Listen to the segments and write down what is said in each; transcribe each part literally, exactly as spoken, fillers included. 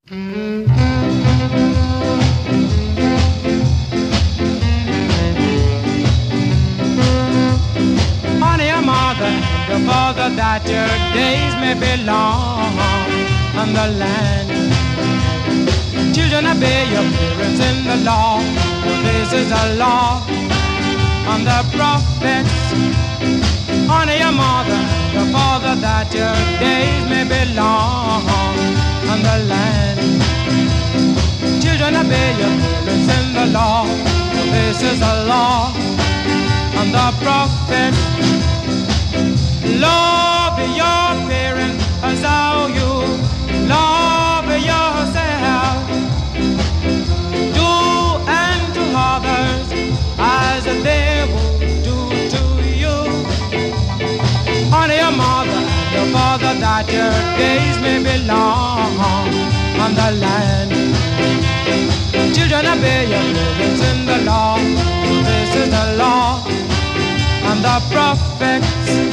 Honey, your mother and your father, that your days may be long on the land. Children, obey your parents in the law. This is a law on the prophets. Honor your mother and your father, that your days may be long on the land. Children, obey your parents in the law. This is a law on the prophets. Love your parents as how you love yourself. Do unto others as they will do to you. Honor your mother and your father, that your days may be long on the land. Children, obey your parents in the law. This is the law and the prophets.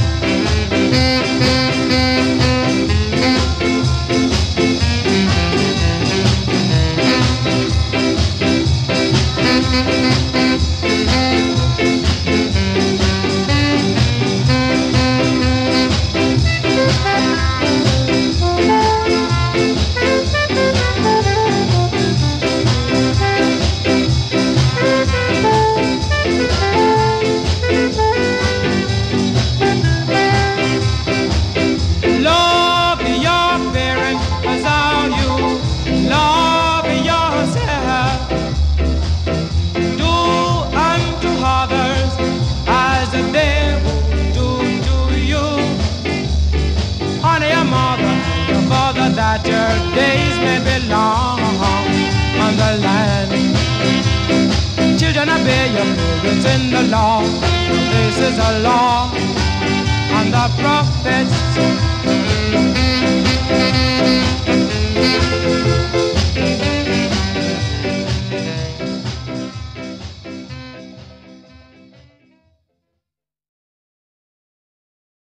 That your days may be long on the land. Children, obey your parents in the law. This is a law on the prophets.